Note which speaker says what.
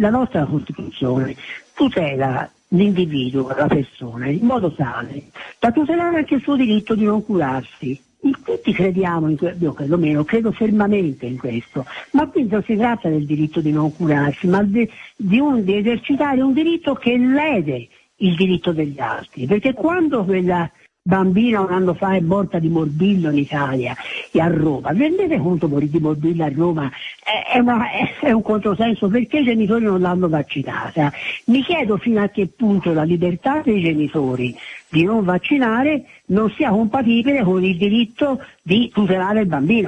Speaker 1: la nostra Costituzione tutela l'individuo, la persona, in modo tale da tutelare anche il suo diritto di non curarsi. Tutti crediamo, io perlomeno credo fermamente in questo, ma qui non si tratta del diritto di non curarsi, ma di esercitare un diritto che lede il diritto degli altri, perché quando quella bambina un anno fa è morta di morbillo in Italia e a Roma, vi rendete conto, morire di morbillo a Roma è un controsenso, perché i genitori non l'hanno vaccinata. Mi chiedo fino a che punto la libertà dei genitori di non vaccinare non sia compatibile con il diritto di tutelare il bambino.